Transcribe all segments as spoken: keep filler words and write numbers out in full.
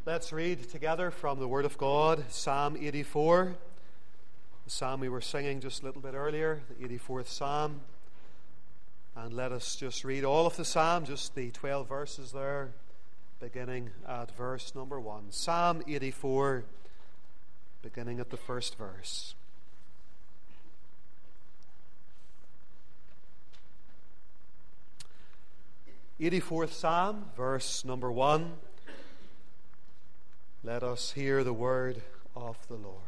Let's read together from the Word of God, Psalm eighty-four, the psalm we were singing just a little bit earlier, the eighty-fourth Psalm. And let us just read all of the psalm, just the twelve verses there, beginning at verse number one. Psalm eighty-four, beginning at the first verse. eighty-fourth Psalm, verse number one. Let us hear the word of the Lord.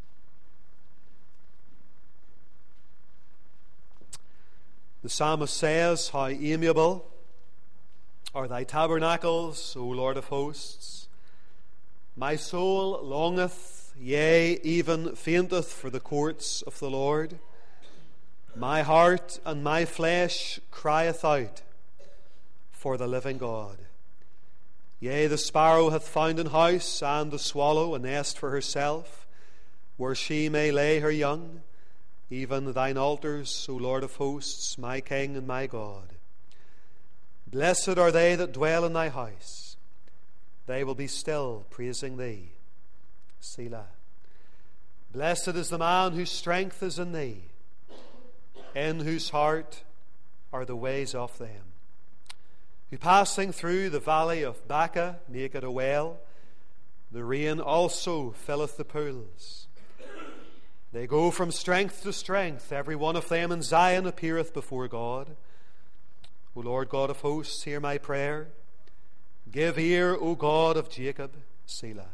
The psalmist says, "How amiable are thy tabernacles, O Lord of hosts! My soul longeth, yea, even fainteth for the courts of the Lord. My heart and my flesh crieth out for the living God. Yea, the sparrow hath found an house, and the swallow a nest for herself, where she may lay her young, even thine altars, O Lord of hosts, my King and my God. Blessed are they that dwell in thy house. They will be still praising thee. Selah. Blessed is the man whose strength is in thee, in whose heart are the ways of them. Who passing through the valley of Baca make it a well. The rain also filleth the pools. They go from strength to strength. Every one of them in Zion appeareth before God. O Lord God of hosts, hear my prayer. Give ear, O God of Jacob. Selah.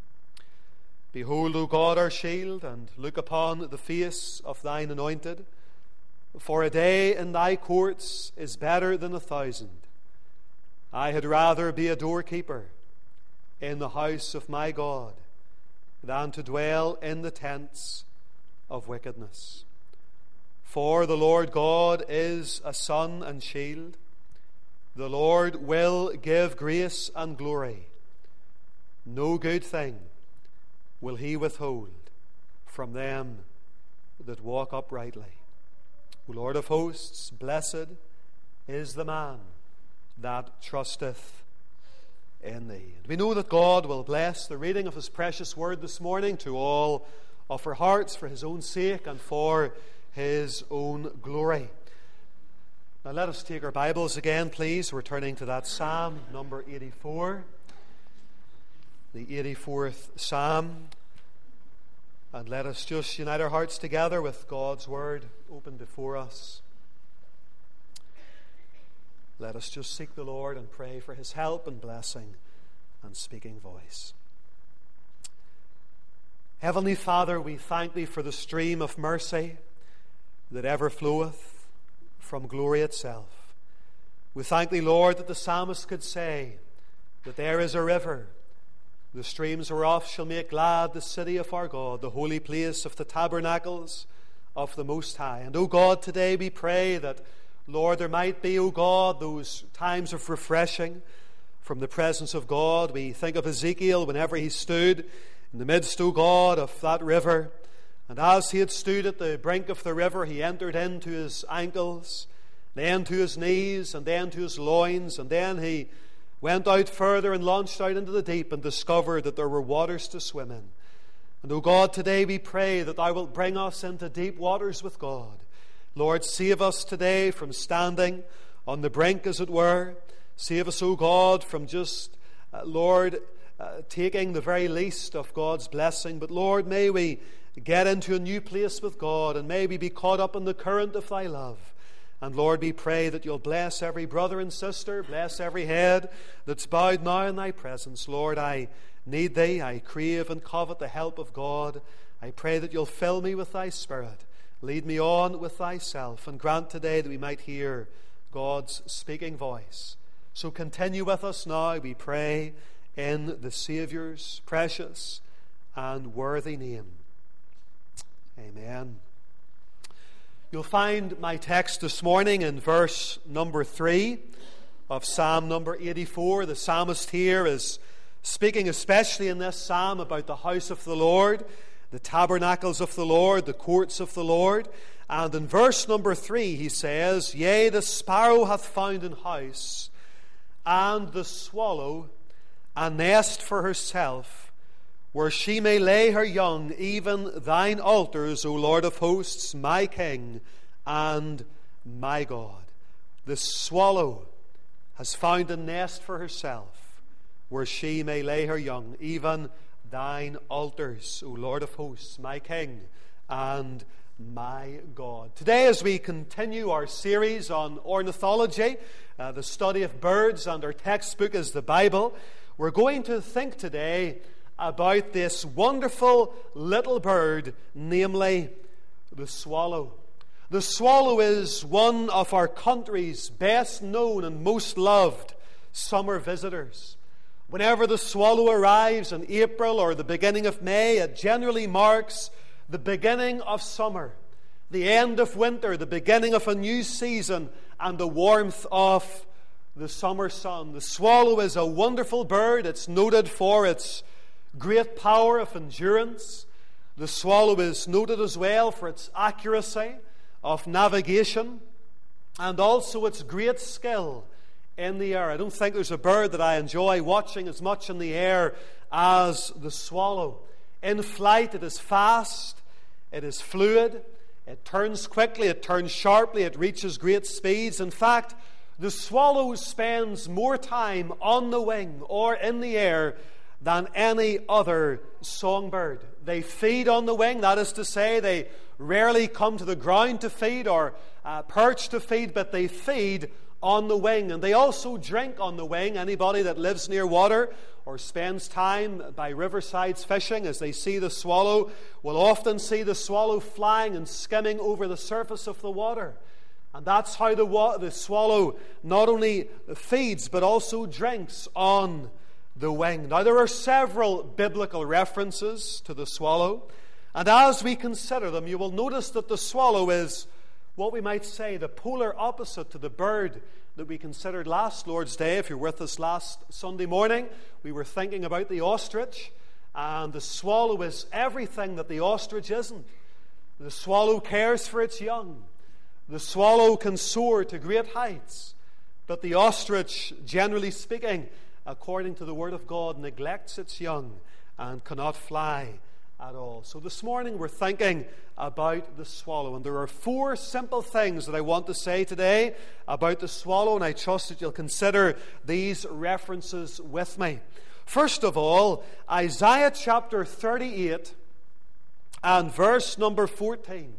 Behold, O God, our shield, and look upon the face of thine anointed. For a day in thy courts is better than a thousand. I had rather be a doorkeeper in the house of my God than to dwell in the tents of wickedness. For the Lord God is a sun and shield. The Lord will give grace and glory. No good thing will he withhold from them that walk uprightly. O Lord of hosts, blessed is the man that trusteth in thee. And we know that God will bless the reading of his precious word this morning to all of our hearts for his own sake and for his own glory. Now let us take our Bibles again, please. We're turning to that Psalm number eighty-four, the eighty-fourth Psalm. And let us just unite our hearts together with God's word open before us. Let us just seek the Lord and pray for his help and blessing and speaking voice. Heavenly Father, we thank thee for the stream of mercy that ever floweth from glory itself. We thank thee, Lord, that the psalmist could say that there is a river, the streams whereof shall make glad the city of our God, the holy place of the tabernacles of the Most High. And, O God, today we pray that, Lord, there might be, O God, those times of refreshing from the presence of God. We think of Ezekiel whenever he stood in the midst, O God, of that river. And as he had stood at the brink of the river, he entered into his ankles, then to his knees, and then to his loins. And then he went out further and launched out into the deep and discovered that there were waters to swim in. And, O God, today we pray that thou wilt bring us into deep waters with God. Lord, save us today from standing on the brink, as it were. Save us, O God, from just, uh, Lord, uh, taking the very least of God's blessing. But, Lord, may we get into a new place with God, and may we be caught up in the current of thy love. And, Lord, we pray that you'll bless every brother and sister, bless every head that's bowed now in thy presence. Lord, I need thee. I crave and covet the help of God. I pray that you'll fill me with thy Spirit. Lead me on with thyself, and grant today that we might hear God's speaking voice. So continue with us now, we pray, in the Saviour's precious and worthy name. Amen. You'll find my text this morning in verse number three of Psalm number eighty-four. The psalmist here is speaking especially in this psalm about the house of the Lord, the tabernacles of the Lord, the courts of the Lord. And in verse number three he says, "Yea, the sparrow hath found an house, and the swallow a nest for herself, where she may lay her young, even thine altars, O Lord of hosts, my King and my God. The swallow has found a nest for herself, where she may lay her young, even thine altars, O Lord of hosts, my King and my God. Today, as we continue our series on ornithology, uh, the study of birds, and our textbook is the Bible, we're going to think today about this wonderful little bird, namely the swallow. The swallow is one of our country's best known and most loved summer visitors. Whenever the swallow arrives in April or the beginning of May, it generally marks the beginning of summer, the end of winter, the beginning of a new season, and the warmth of the summer sun. The swallow is a wonderful bird. It's noted for its great power of endurance. The swallow is noted as well for its accuracy of navigation and also its great skill in the air. I don't think there's a bird that I enjoy watching as much in the air as the swallow. In flight, it is fast, it is fluid, it turns quickly, it turns sharply, it reaches great speeds. In fact, the swallow spends more time on the wing or in the air than any other songbird. They feed on the wing, that is to say, they rarely come to the ground to feed or uh, perch to feed, but they feed on the wing. And they also drink on the wing. Anybody that lives near water or spends time by riversides fishing, as they see the swallow, will often see the swallow flying and skimming over the surface of the water. And that's how the, wa- the swallow not only feeds but also drinks on the wing. Now, there are several biblical references to the swallow, and as we consider them, you will notice that the swallow is what we might say the polar opposite to the bird that we considered last Lord's Day. If you're with us last Sunday morning, we were thinking about the ostrich, and the swallow is everything that the ostrich isn't. The swallow cares for its young. The swallow can soar to great heights, but the ostrich, generally speaking, according to the Word of God, neglects its young and cannot fly at all. So this morning we're thinking about the swallow, and there are four simple things that I want to say today about the swallow, and I trust that you'll consider these references with me. First of all, Isaiah chapter thirty-eight and verse number fourteen.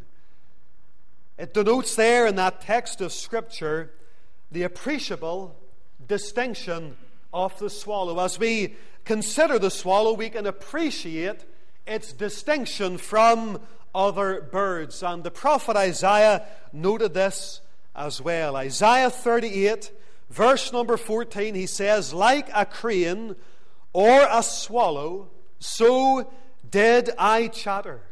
It denotes there in that text of Scripture the appreciable distinction of the swallow. As we consider the swallow, we can appreciate its distinction from other birds. And the prophet Isaiah noted this as well. Isaiah thirty-eight, verse number fourteen, he says, "Like a crane or a swallow, so did I chatter.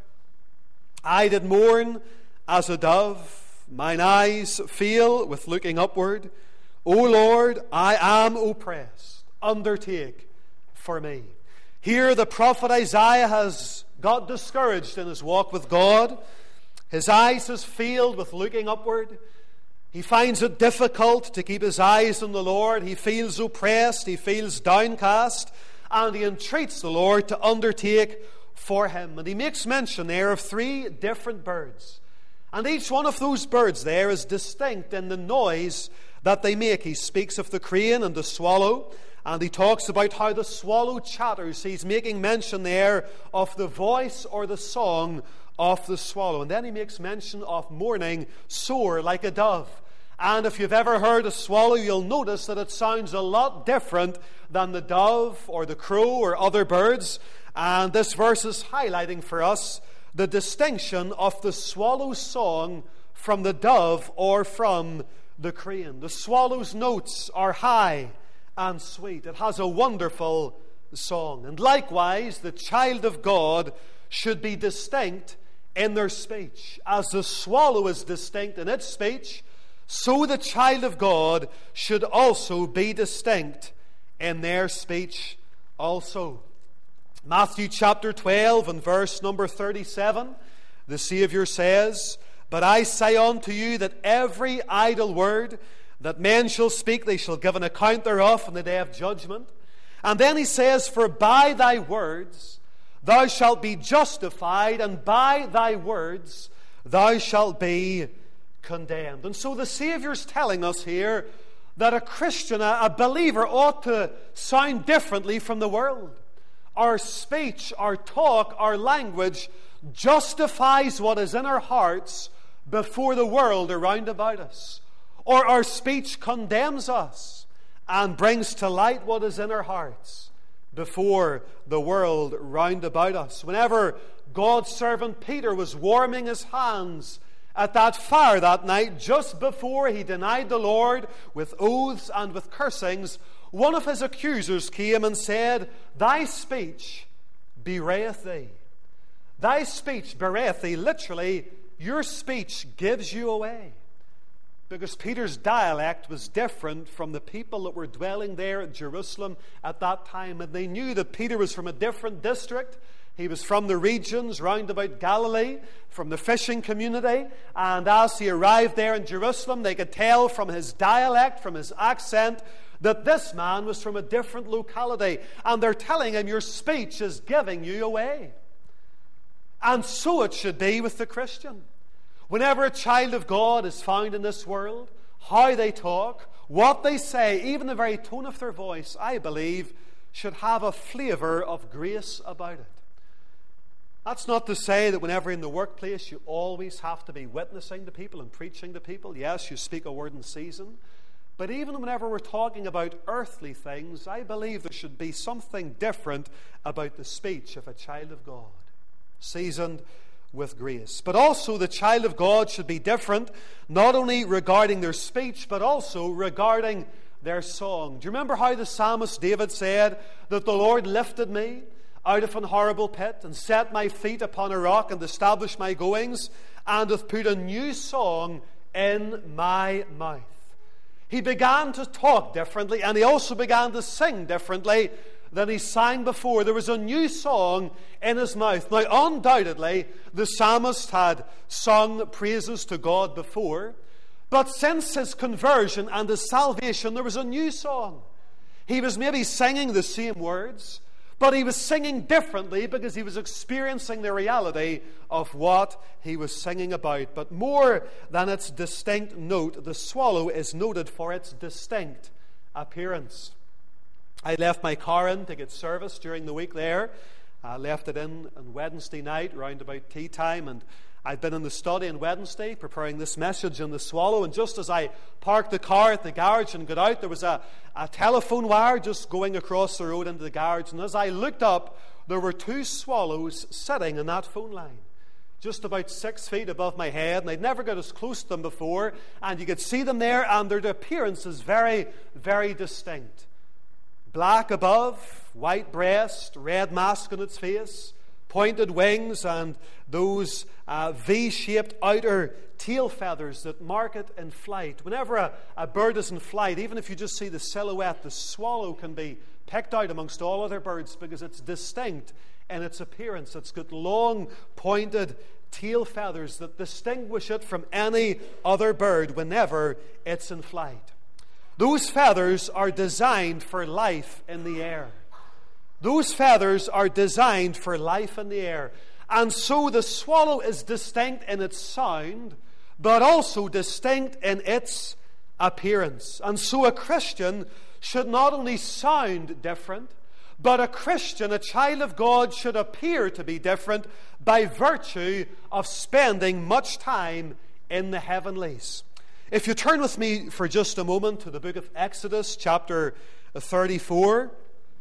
I did mourn as a dove, mine eyes fail with looking upward. O Lord, I am oppressed. Undertake for me." Here the prophet Isaiah has got discouraged in his walk with God. His eyes has failed with looking upward. He finds it difficult to keep his eyes on the Lord. He feels oppressed. He feels downcast. And he entreats the Lord to undertake for him. And he makes mention there of three different birds. And each one of those birds there is distinct in the noise that they make. He speaks of the crane and the swallow, and he talks about how the swallow chatters. He's making mention there of the voice or the song of the swallow. And then he makes mention of mourning, soar like a dove. And if you've ever heard a swallow, you'll notice that it sounds a lot different than the dove or the crow or other birds. And this verse is highlighting for us the distinction of the swallow's song from the dove or from the crane. The swallow's notes are high and sweet. It has a wonderful song. And likewise, the child of God should be distinct in their speech. As the swallow is distinct in its speech, so the child of God should also be distinct in their speech also. Matthew chapter twelve and verse number thirty-seven, the Saviour says, "But I say unto you that every idle word that men shall speak, they shall give an account thereof in the day of judgment. And then he says, for by thy words thou shalt be justified, and by thy words thou shalt be condemned. And so the Saviour's telling us here that a Christian, a, a believer, ought to sound differently from the world. Our speech, our talk, our language justifies what is in our hearts before the world around about us. Or our speech condemns us and brings to light what is in our hearts before the world round about us. Whenever God's servant Peter was warming his hands at that fire that night, just before he denied the Lord with oaths and with cursings, one of his accusers came and said, thy speech bewrayeth thee. Thy speech bewrayeth thee. Literally, your speech gives you away. Because Peter's dialect was different from the people that were dwelling there at Jerusalem at that time. And they knew that Peter was from a different district. He was from the regions round about Galilee, from the fishing community. And as he arrived there in Jerusalem, they could tell from his dialect, from his accent, that this man was from a different locality. And they're telling him, your speech is giving you away. And so it should be with the Christian. Whenever a child of God is found in this world, how they talk, what they say, even the very tone of their voice, I believe, should have a flavour of grace about it. That's not to say that whenever in the workplace you always have to be witnessing to people and preaching to people. Yes, you speak a word in season. But even whenever we're talking about earthly things, I believe there should be something different about the speech of a child of God, seasoned with grace. But also the child of God should be different, not only regarding their speech, but also regarding their song. Do you remember how the psalmist David said that the Lord lifted me out of an horrible pit and set my feet upon a rock and established my goings, and hath put a new song in my mouth? He began to talk differently, and he also began to sing differently than he sang before. There was a new song in his mouth. Now, undoubtedly, the psalmist had sung praises to God before, but since his conversion and his salvation, there was a new song. He was maybe singing the same words, but he was singing differently because he was experiencing the reality of what he was singing about. But more than its distinct note, the swallow is noted for its distinct appearance. I left my car in to get service during the week there. I left it in on Wednesday night, round about tea time, and I'd been in the study on Wednesday preparing this message on the swallow, and just as I parked the car at the garage and got out, there was a, a telephone wire just going across the road into the garage, and as I looked up, there were two swallows sitting in that phone line, just about six feet above my head, and I'd never got as close to them before, and you could see them there, and their appearance is very, very distinct. Black above, white breast, red mask on its face, pointed wings, and those uh, V-shaped outer tail feathers that mark it in flight. Whenever a, a bird is in flight, even if you just see the silhouette, the swallow can be picked out amongst all other birds because it's distinct in its appearance. It's got long, pointed tail feathers that distinguish it from any other bird whenever it's in flight. Those feathers are designed for life in the air. Those feathers are designed for life in the air. And so the swallow is distinct in its sound, but also distinct in its appearance. And so a Christian should not only sound different, but a Christian, a child of God, should appear to be different by virtue of spending much time in the heavenlies. If you turn with me for just a moment to the book of Exodus, chapter thirty-four,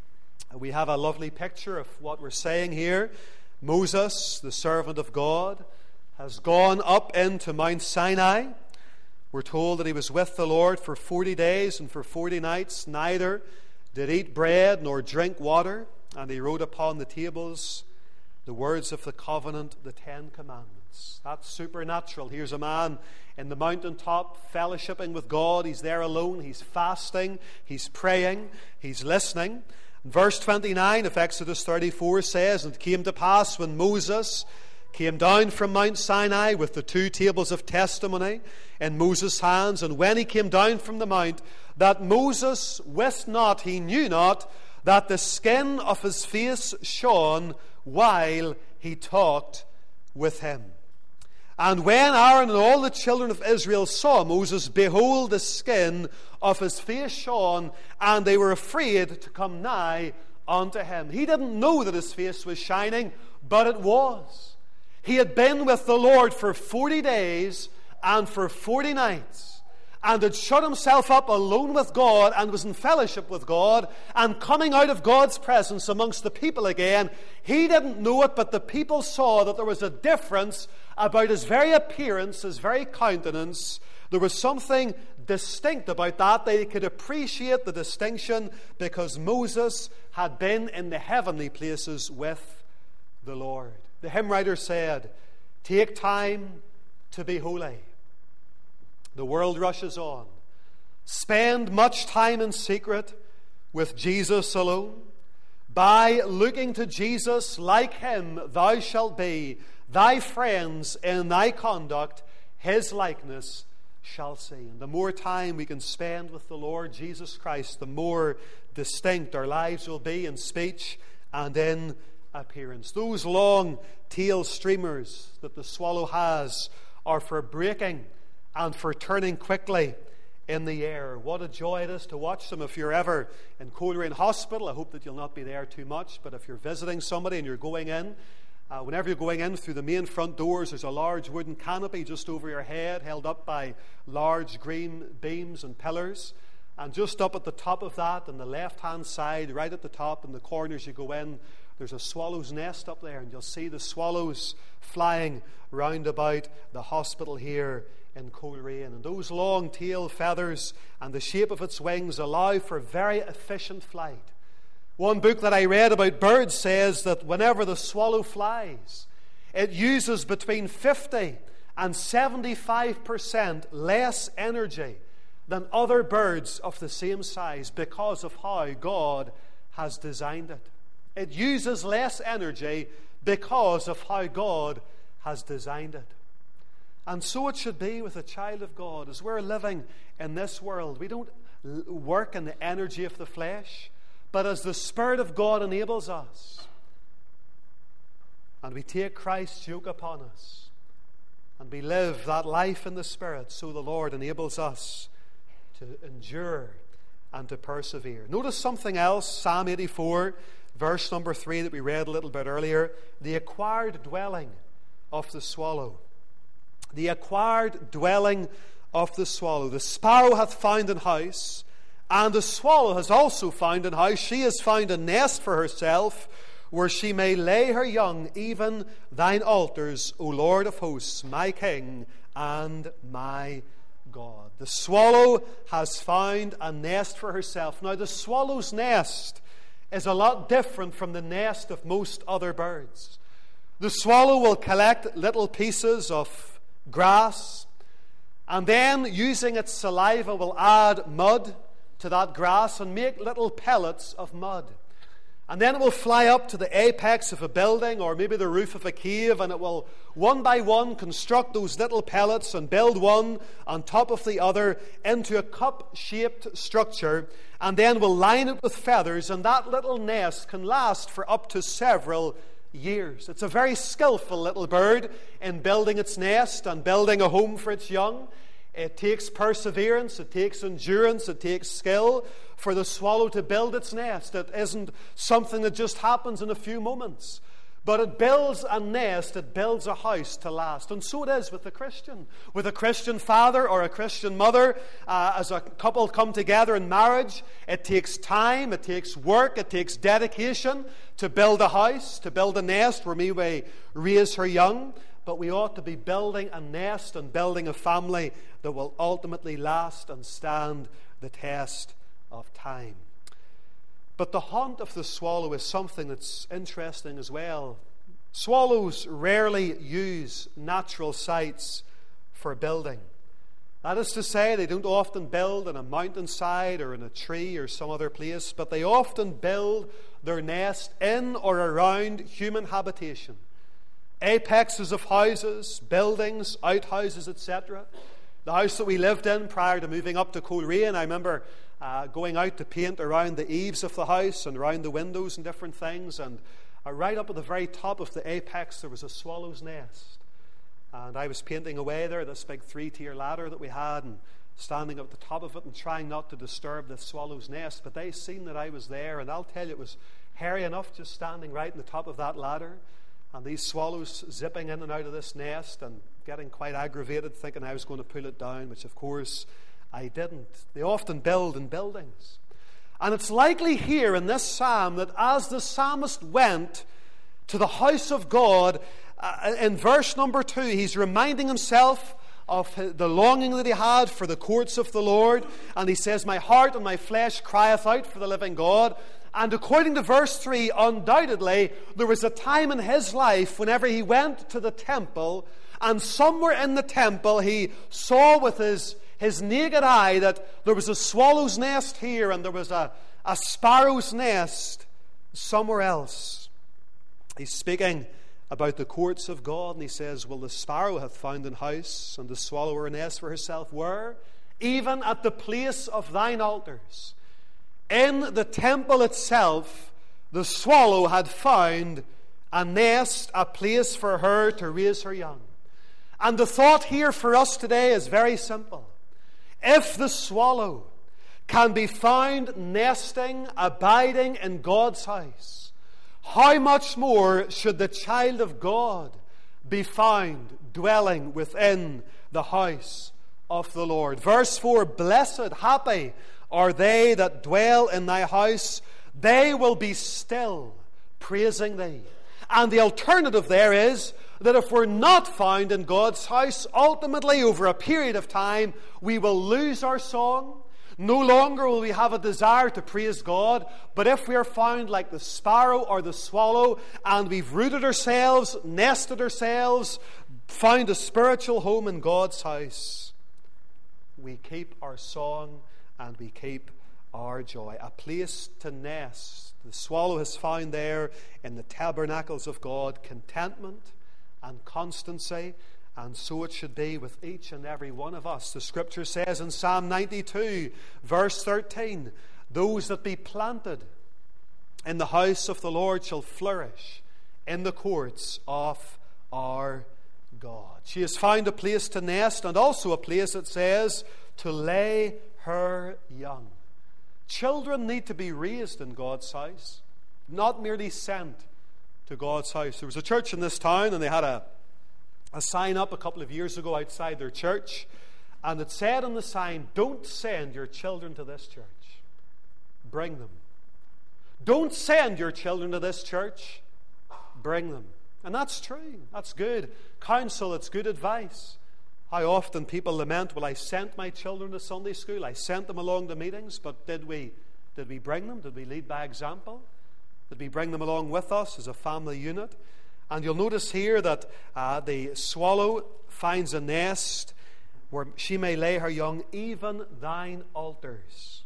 we have a lovely picture of what we're saying here. Moses, the servant of God, has gone up into Mount Sinai. We're told that he was with the Lord for forty days and for forty nights, neither did eat bread nor drink water, and he wrote upon the tables the words of the covenant, the Ten Commandments. That's supernatural. Here's a man in the mountaintop fellowshipping with God. He's there alone. He's fasting. He's praying. He's listening. Verse twenty-nine of Exodus thirty-four says, "And it came to pass when Moses came down from Mount Sinai with the two tables of testimony in Moses' hands, and when he came down from the mount, that Moses wist not, he knew not, that the skin of his face shone while he talked with him. And when Aaron and all the children of Israel saw Moses, behold, the skin of his face shone, and they were afraid to come nigh unto him. He didn't know that his face was shining, but it was. He had been with the Lord for forty days and for forty nights, and had shut himself up alone with God and was in fellowship with God, and coming out of God's presence amongst the people again. He didn't know it, but the people saw that there was a difference about his very appearance, his very countenance. There was something distinct about that. They could appreciate the distinction because Moses had been in the heavenly places with the Lord. The hymn writer said, "Take time to be holy. The world rushes on. Spend much time in secret with Jesus alone. By looking to Jesus, like him thou shalt be. Thy friends in thy conduct his likeness shall see." And the more time we can spend with the Lord Jesus Christ, the more distinct our lives will be in speech and in appearance. Those long tail streamers that the swallow has are for breaking and for turning quickly in the air. What a joy it is to watch them. If you're ever in Coleraine Hospital, I hope that you'll not be there too much, but if you're visiting somebody and you're going in, uh, whenever you're going in through the main front doors, there's a large wooden canopy just over your head, held up by large green beams and pillars. And just up at the top of that, on the left-hand side, right at the top, in the corner as you go in, there's a swallow's nest up there, and you'll see the swallows flying round about the hospital here in Coleraine. And those long tail feathers and the shape of its wings allow for very efficient flight. One book that I read about birds says that whenever the swallow flies, it uses between fifty and seventy-five percent less energy than other birds of the same size because of how God has designed it. It uses less energy because of how God has designed it. And so it should be with a child of God. As we're living in this world, we don't work in the energy of the flesh, but as the Spirit of God enables us, and we take Christ's yoke upon us, and we live that life in the Spirit, so the Lord enables us to endure and to persevere. Notice something else, Psalm eighty-four, verse number three that we read a little bit earlier. The acquired dwelling of the swallow. The acquired dwelling of the swallow. The sparrow hath found an house, and the swallow has also found an house. She has found a nest for herself, where she may lay her young, even thine altars, O Lord of hosts, my King and my God. The swallow has found a nest for herself. Now, the swallow's nest is a lot different from the nest of most other birds. The swallow will collect little pieces of grass, and then using its saliva will add mud to that grass and make little pellets of mud. And then it will fly up to the apex of a building or maybe the roof of a cave, and it will one by one construct those little pellets and build one on top of the other into a cup-shaped structure, and then will line it with feathers, and that little nest can last for up to several years. It's a very skillful little bird in building its nest and building a home for its young. It takes perseverance, it takes endurance, it takes skill for the swallow to build its nest. It isn't something that just happens in a few moments. But it builds a nest, it builds a house to last. And so it is with the Christian. With a Christian father or a Christian mother, uh, as a couple come together in marriage, it takes time, it takes work, it takes dedication to build a house, to build a nest where we may raise her young. But we ought to be building a nest and building a family that will ultimately last and stand the test of time. But the haunt of the swallow is something that's interesting as well. Swallows rarely use natural sites for building. That is to say, they don't often build on a mountainside or in a tree or some other place, but they often build their nest in or around human habitation. Apexes of houses, buildings, outhouses, et cetera. The house that we lived in prior to moving up to Coleraine, I remember uh, going out to paint around the eaves of the house and around the windows and different things. And uh, right up at the very top of the apex, there was a swallow's nest. And I was painting away there, this big three-tier ladder that we had, and standing at the top of it and trying not to disturb the swallow's nest. But they seen that I was there, and I'll tell you, it was hairy enough just standing right on the top of that ladder. And these swallows zipping in and out of this nest and getting quite aggravated, thinking I was going to pull it down, which of course I didn't. They often build in buildings. And it's likely here in this psalm that as the psalmist went to the house of God, uh, in verse number two, he's reminding himself of the longing that he had for the courts of the Lord. And he says, my heart and my flesh crieth out for the living God. And according to verse three, undoubtedly, there was a time in his life whenever he went to the temple, and somewhere in the temple he saw with his, his naked eye that there was a swallow's nest here and there was a, a sparrow's nest somewhere else. He's speaking about the courts of God, and he says, well, the sparrow hath found an house, and the swallow a nest for herself. Where? Even at the place of thine altars. In the temple itself, the swallow had found a nest, a place for her to raise her young. And the thought here for us today is very simple. If the swallow can be found nesting, abiding in God's house, how much more should the child of God be found dwelling within the house of the Lord? Verse four, blessed, happy are they that dwell in thy house, they will be still praising thee. And the alternative there is that if we're not found in God's house, ultimately over a period of time, we will lose our song. No longer will we have a desire to praise God. But if we are found like the sparrow or the swallow, and we've rooted ourselves, nested ourselves, found a spiritual home in God's house, we keep our song and we keep our joy. A place to nest. The swallow has found there in the tabernacles of God contentment and constancy, and so it should be with each and every one of us. The Scripture says in Psalm ninety-two, verse thirteen, those that be planted in the house of the Lord shall flourish in the courts of our God. She has found a place to nest, and also a place, it says, to lay her young. Children need to be raised in God's house, not merely sent to God's house. There was a church in this town, and they had a, a sign up a couple of years ago outside their church, and it said on the sign, don't send your children to this church. Bring them. Don't send your children to this church. Bring them. And that's true. That's good counsel. It's good advice. How often people lament, well, I sent my children to Sunday school, I sent them along to meetings, but did we did we bring them? Did we lead by example? Did we bring them along with us as a family unit? And you'll notice here that uh, the swallow finds a nest where she may lay her young, even thine altars,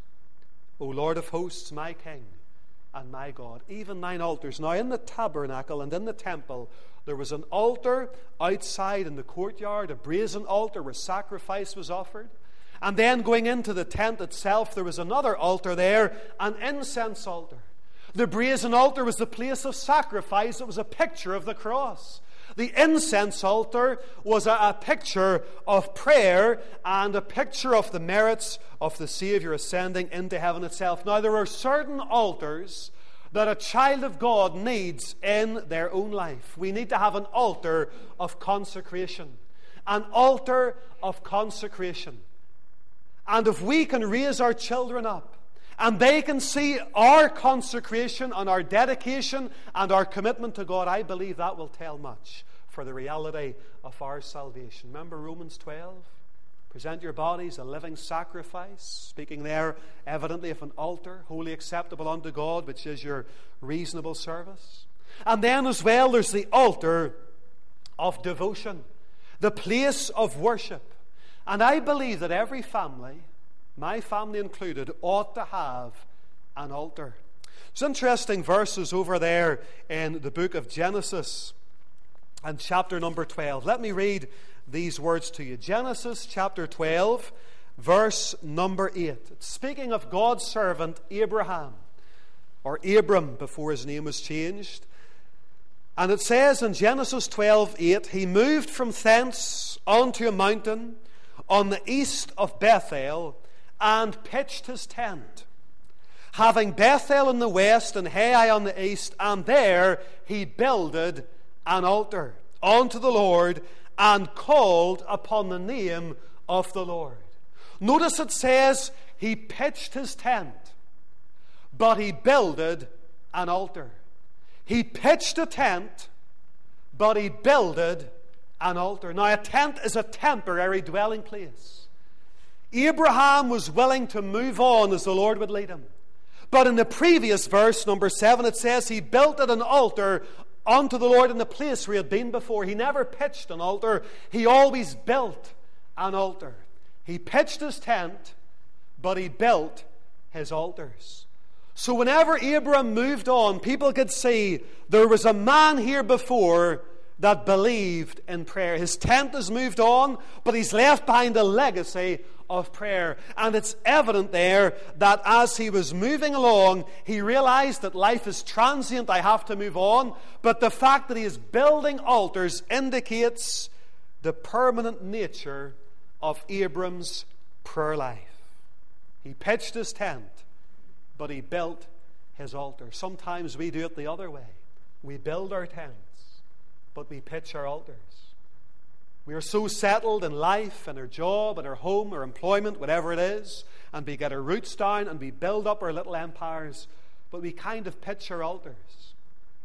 O Lord of hosts, my King and my God. Even thine altars. Now in the tabernacle and in the temple, there was an altar outside in the courtyard, a brazen altar where sacrifice was offered. And then going into the tent itself, there was another altar there, an incense altar. The brazen altar was the place of sacrifice. It was a picture of the cross. The incense altar was a, a picture of prayer and a picture of the merits of the Savior ascending into heaven itself. Now, there are certain altars that a child of God needs in their own life. We need to have an altar of consecration. An altar of consecration. And if we can raise our children up, and they can see our consecration and our dedication and our commitment to God, I believe that will tell much for the reality of our salvation. Remember Romans twelve? Present your bodies a living sacrifice, speaking there evidently of an altar, wholly acceptable unto God, which is your reasonable service. And then as well, there's the altar of devotion, the place of worship. And I believe that every family, my family included, ought to have an altar. There's interesting verses over there in the book of Genesis and chapter number twelve. Let me read these words to you. Genesis chapter twelve verse number eight. It's speaking of God's servant Abraham, or Abram before his name was changed. And it says in Genesis twelve eight, he moved from thence unto a mountain on the east of Bethel, and pitched his tent, having Bethel in the west and Hai on the east, and there he builded an altar unto the Lord, and called upon the name of the Lord. Notice it says he pitched his tent, but he builded an altar. He pitched a tent, but he builded an altar. Now, a tent is a temporary dwelling place. Abraham was willing to move on as the Lord would lead him. But in the previous verse, number seven, it says he built an altar unto the Lord in the place where he had been before. He never pitched an altar. He always built an altar. He pitched his tent, but he built his altars. So whenever Abram moved on, people could see there was a man here before that believed in prayer. His tent has moved on, but he's left behind a legacy of prayer. And it's evident there that as he was moving along, he realized that life is transient, I have to move on. But the fact that he is building altars indicates the permanent nature of Abram's prayer life. He pitched his tent, but he built his altar. Sometimes we do it the other way. We build our tents, but we pitch our altars. We are so settled in life, in our job, in our home, our employment, whatever it is, and we get our roots down and we build up our little empires, but we kind of pitch our altars.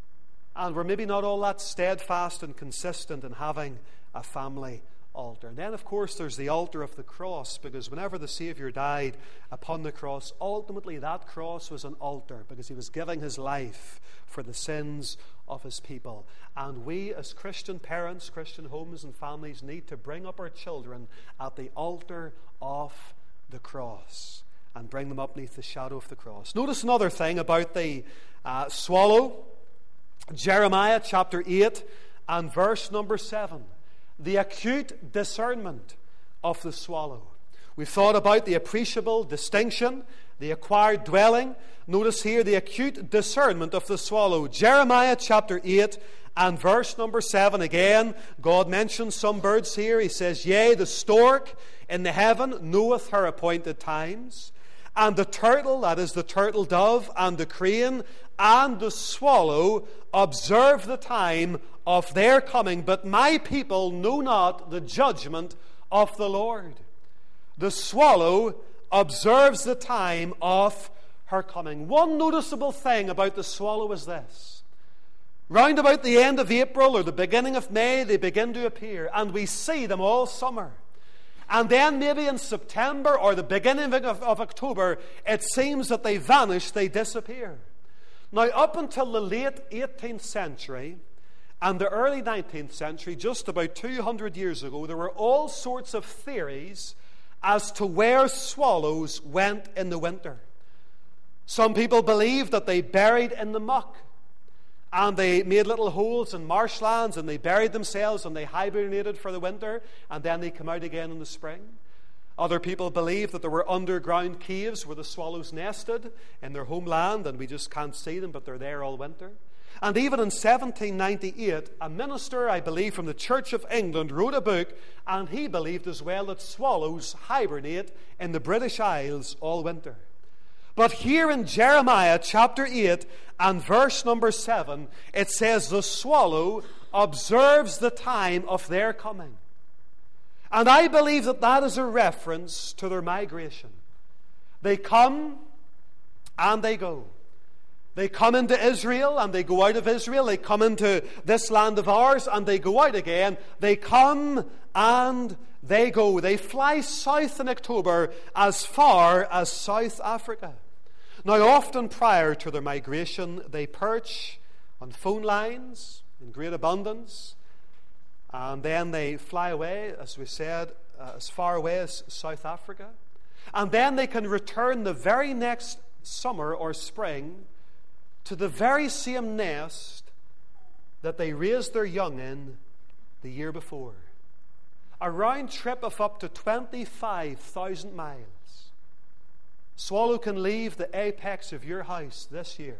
And we're maybe not all that steadfast and consistent in having a family altar. And then, of course, there's the altar of the cross, because whenever the Savior died upon the cross, ultimately that cross was an altar, because he was giving his life for the sins of his people. And we, as Christian parents, Christian homes and families, need to bring up our children at the altar of the cross and bring them up beneath the shadow of the cross. Notice another thing about the uh, swallow. Jeremiah chapter eight and verse number seven. The acute discernment of the swallow. We've thought about the appreciable distinction, the acquired dwelling. Notice here the acute discernment of the swallow. Jeremiah chapter eight and verse number seven. Again, God mentions some birds here. He says, yea, the stork in the heaven knoweth her appointed times, and the turtle, that is the turtle dove, and the crane, and the swallow observe the time of their coming, but my people know not the judgment of the Lord. The swallow observes the time of her coming. One noticeable thing about the swallow is this. Round about the end of April or the beginning of May, they begin to appear, and we see them all summer. And then maybe in September or the beginning of, of October, it seems that they vanish, they disappear. Now, up until the late eighteenth century and the early nineteenth century, just about two hundred years ago, there were all sorts of theories as to where swallows went in the winter. Some people believed that they buried in the muck, and they made little holes in marshlands, and they buried themselves, and they hibernated for the winter, and then they come out again in the spring. Other people believe that there were underground caves where the swallows nested in their homeland, and we just can't see them, but they're there all winter. And even in seventeen ninety-eight, a minister, I believe, from the Church of England wrote a book, and he believed as well that swallows hibernate in the British Isles all winter. But here in Jeremiah chapter eight and verse number seven, it says, the swallow observes the time of their coming. And I believe that that is a reference to their migration. They come and they go. They come into Israel and they go out of Israel. They come into this land of ours and they go out again. They come and they go. They fly south in October as far as South Africa. Now, often prior to their migration, they perch on phone lines in great abundance. And then they fly away, as we said, uh, as far away as South Africa. And then they can return the very next summer or spring to the very same nest that they raised their young in the year before. a round trip of up to twenty-five thousand miles. Swallow can leave the apex of your house this year,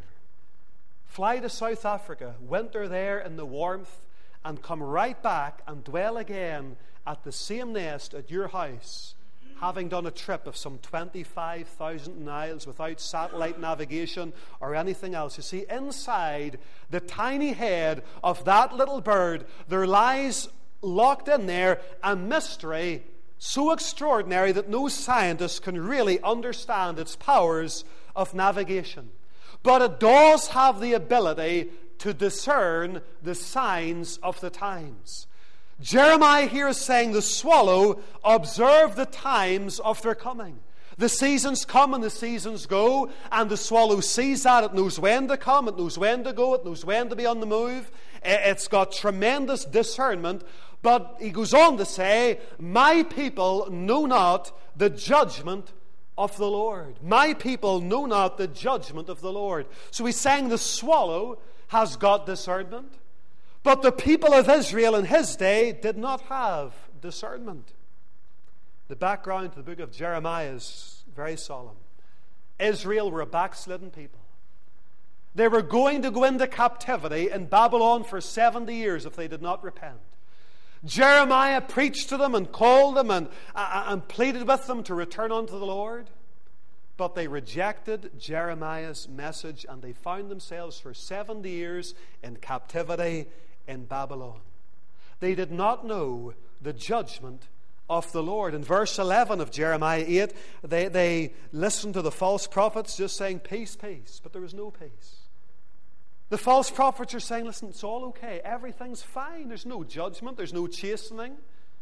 fly to South Africa, winter there in the warmth, and come right back and dwell again at the same nest at your house, having done a trip of some twenty-five thousand miles without satellite navigation or anything else. You see, inside the tiny head of that little bird, there lies locked in there a mystery so extraordinary that no scientist can really understand its powers of navigation. But it does have the ability to discern the signs of the times. Jeremiah here is saying the swallow observe the times of their coming. The seasons come and the seasons go, and the swallow sees that. It knows when to come, it knows when to go, it knows when to be on the move. It's got tremendous discernment. But he goes on to say, my people know not the judgment of the Lord. My people know not the judgment of the Lord. So he's saying the swallow has got discernment. But the people of Israel in his day did not have discernment. The background to the book of Jeremiah is very solemn. Israel were a backslidden people. They were going to go into captivity in Babylon for seventy years if they did not repent. Jeremiah preached to them and called them and, uh, and pleaded with them to return unto the Lord. But they rejected Jeremiah's message, and they found themselves for seventy years in captivity in Babylon. They did not know the judgment of the Lord. In verse eleven of Jeremiah eight, they, they listened to the false prophets just saying, peace, peace. But there was no peace. The false prophets are saying, listen, it's all okay. Everything's fine. There's no judgment. There's no chastening.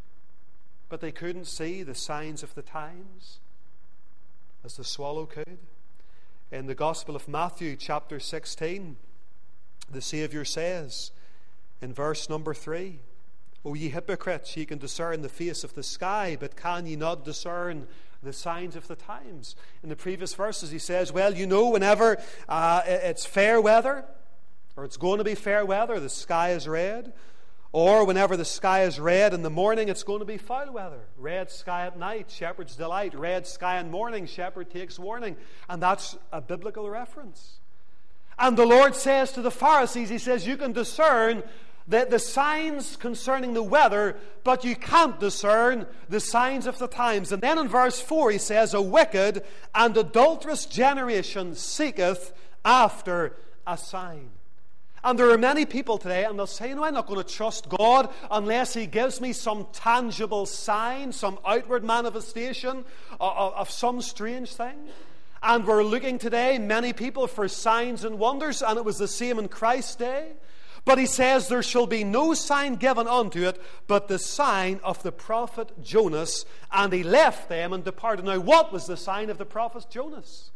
But they couldn't see the signs of the times as the swallow could. In the Gospel of Matthew, chapter sixteen, the Savior says in verse number three, O ye hypocrites, ye can discern the face of the sky, but can ye not discern the signs of the times? In the previous verses he says, well, you know, whenever uh, it's fair weather, or it's going to be fair weather, the sky is red. Or whenever the sky is red in the morning, it's going to be foul weather. Red sky at night, shepherd's delight. Red sky in morning, shepherd takes warning. And that's a biblical reference. And the Lord says to the Pharisees, he says, you can discern the, the signs concerning the weather, but you can't discern the signs of the times. And then in verse four he says, a wicked and adulterous generation seeketh after a sign. And there are many people today, and they'll say, no, I'm not going to trust God unless He gives me some tangible sign, some outward manifestation of, of some strange thing. And we're looking today, many people, for signs and wonders, and it was the same in Christ's day. But He says, there shall be no sign given unto it, but the sign of the prophet Jonas. And He left them and departed. Now, what was the sign of the prophet Jonas?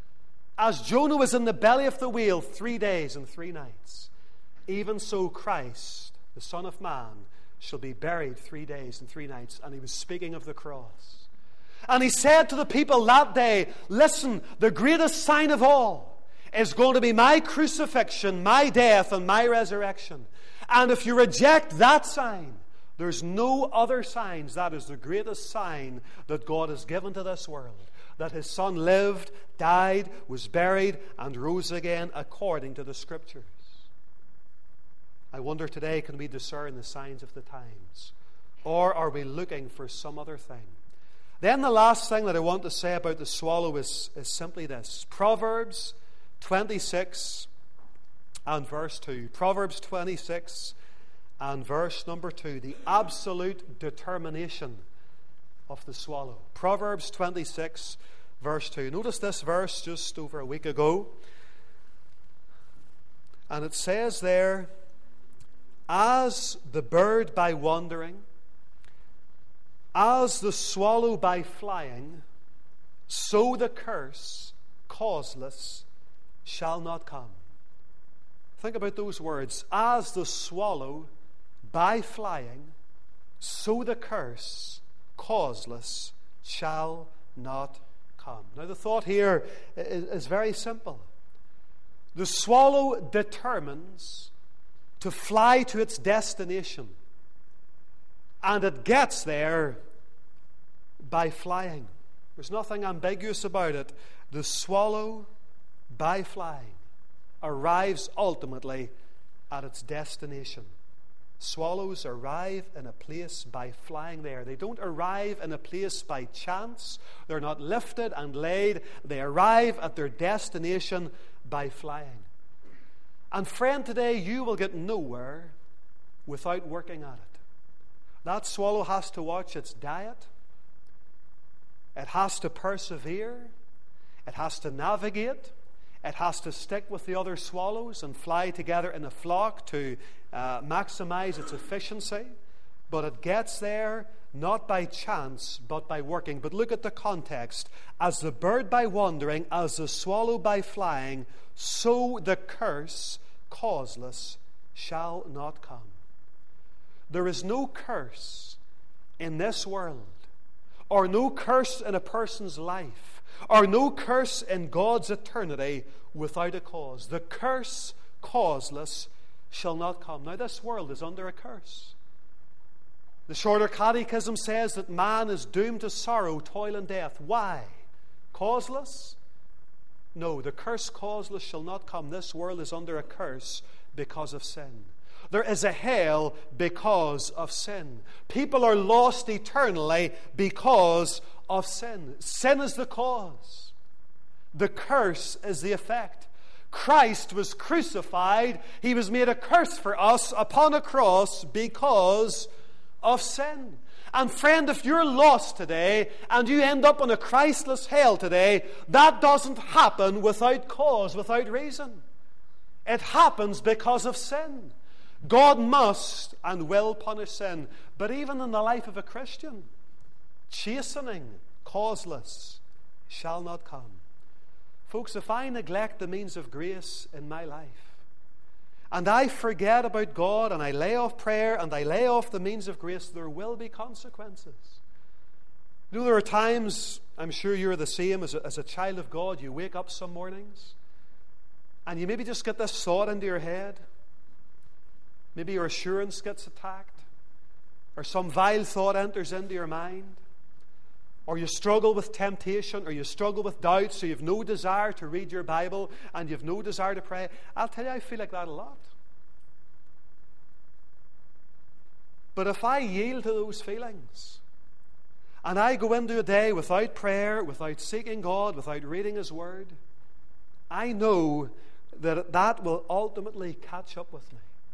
As Jonah was in the belly of the whale three days and three nights, even so Christ, the Son of Man, shall be buried three days and three nights. And He was speaking of the cross. And He said to the people that day, listen, the greatest sign of all is going to be my crucifixion, my death, and my resurrection. And if you reject that sign, there's no other signs. That is the greatest sign that God has given to this world. That His Son lived, died, was buried, and rose again according to the Scriptures. I wonder today, can we discern the signs of the times? Or are we looking for some other thing? Then the last thing that I want to say about the swallow is, is simply this. Proverbs twenty-six and verse two. Proverbs twenty-six and verse number two. The absolute determination of the swallow. Proverbs twenty-six, verse two. Notice this verse just over a week ago. And it says there, as the bird by wandering, as the swallow by flying, so the curse, causeless, shall not come. Think about those words. As the swallow by flying, so the curse, causeless, shall not come. Now the thought here is, is very simple. The swallow determines to fly to its destination And it gets there by flying. There's nothing ambiguous about it. The swallow, by flying, arrives ultimately at its destination. Swallows arrive in a place by flying there. They don't arrive in a place by chance. They're not lifted and laid. They arrive at their destination by flying. And friend, today you will get nowhere without working at it. That swallow has to watch its diet. It has to persevere. It has to navigate. It has to stick with the other swallows and fly together in a flock to uh, maximize its efficiency. But it gets there not by chance, but by working. But look at the context. As the bird by wandering, as the swallow by flying, so the curse, causeless, shall not come. There is no curse in this world, or no curse in a person's life, or no curse in God's eternity without a cause. The curse, causeless, shall not come. Now, this world is under a curse. The Shorter Catechism says that man is doomed to sorrow, toil, and death. Why? Causeless? No, the curse, causeless, shall not come. This world is under a curse because of sin. There is a hell because of sin. People are lost eternally because of sin. Sin is the cause. The curse is the effect. Christ was crucified. He was made a curse for us upon a cross because of sin. And friend, if you're lost today and you end up in a Christless hell today, that doesn't happen without cause, without reason. It happens because of sin. God must and will punish sin. But even in the life of a Christian, chastening, causeless, shall not come. Folks, if I neglect the means of grace in my life, and I forget about God, and I lay off prayer, and I lay off the means of grace, there will be consequences. You know, there are times, I'm sure you're the same, as a, as a child of God, you wake up some mornings, and you maybe just get this thought into your head. Maybe your assurance gets attacked, or some vile thought enters into your mind, or you struggle with temptation, or you struggle with doubt, so you have no desire to read your Bible, and you have no desire to pray. I'll tell you, I feel like that a lot. But if I yield to those feelings, and I go into a day without prayer, without seeking God, without reading His Word, I know that that will ultimately catch up with me.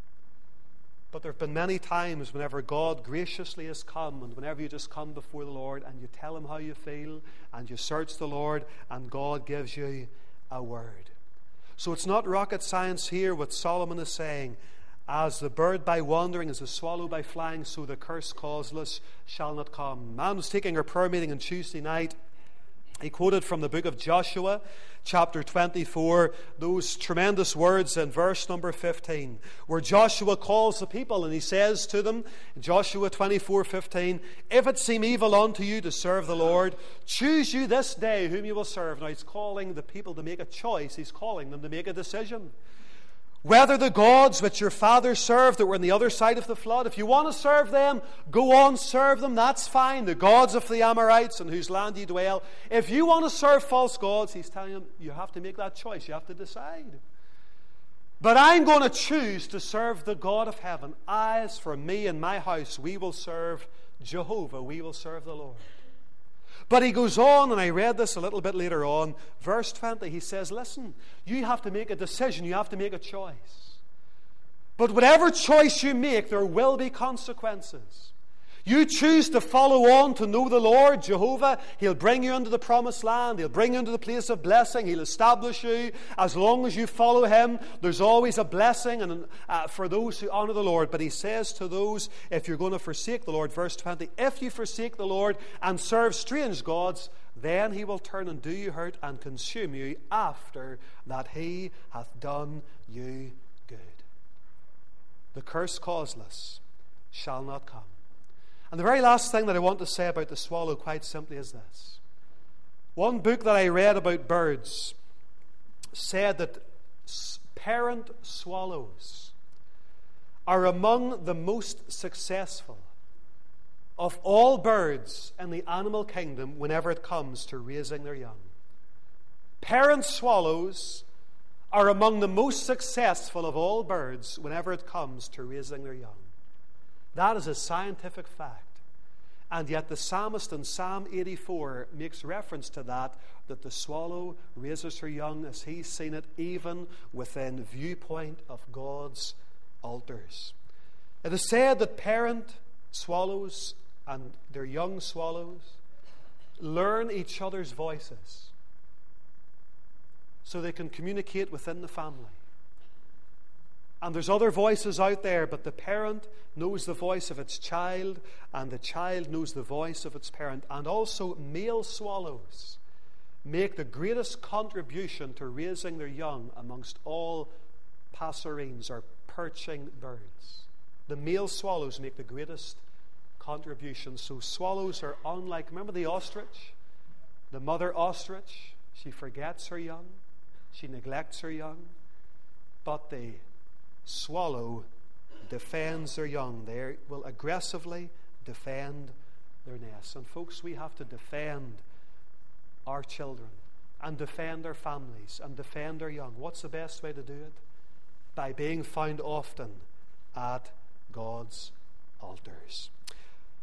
But there have been many times whenever God graciously has come, and whenever you just come before the Lord and you tell Him how you feel, and you search the Lord, and God gives you a word. So it's not rocket science here what Solomon is saying. As the bird by wandering, as the swallow by flying, so the curse causeless shall not come. A man was taking our prayer meeting on Tuesday night. He quoted from the book of Joshua, chapter twenty-four, those tremendous words in verse number fifteen, where Joshua calls the people and he says to them, Joshua twenty-four fifteen, if it seem evil unto you to serve the Lord, choose you this day whom you will serve. Now he's calling the people to make a choice. He's calling them to make a decision. Whether the gods which your fathers served that were on the other side of the flood, if you want to serve them, go on, serve them, that's fine. The gods of the Amorites in whose land you dwell. If you want to serve false gods, he's telling them, you have to make that choice. You have to decide. But I'm going to choose to serve the God of heaven. As for me and my house, we will serve Jehovah. We will serve the Lord. But he goes on, and I read this a little bit later on, verse twenty, he says, listen, you have to make a decision, you have to make a choice. But whatever choice you make, there will be consequences. You choose to follow on to know the Lord, Jehovah, He'll bring you into the promised land, He'll bring you into the place of blessing, He'll establish you. As long as you follow Him, there's always a blessing and uh, for those who honor the Lord. But He says to those, if you're going to forsake the Lord, verse twenty, if you forsake the Lord and serve strange gods, then He will turn and do you hurt and consume you after that He hath done you good. The curse causeless shall not come. And the very last thing that I want to say about the swallow quite simply is this. One book that I read about birds said that parent swallows are among the most successful of all birds in the animal kingdom whenever it comes to raising their young. Parent swallows are among the most successful of all birds whenever it comes to raising their young. That is a scientific fact. And yet the psalmist in Psalm eighty-four makes reference to that, that the swallow raises her young as he's seen it even within viewpoint of God's altars. It is said that parent swallows and their young swallows learn each other's voices so they can communicate within the family. And there's other voices out there, but the parent knows the voice of its child, and the child knows the voice of its parent. And also, male swallows make the greatest contribution to raising their young amongst all passerines or perching birds. The male swallows make the greatest contribution. So swallows are unlike, remember the ostrich? The mother ostrich, she forgets her young, she neglects her young, but the swallow defends their young. They will aggressively defend their nests. And folks, we have to defend our children and defend our families and defend our young. What's the best way to do it? By being found often at God's altars.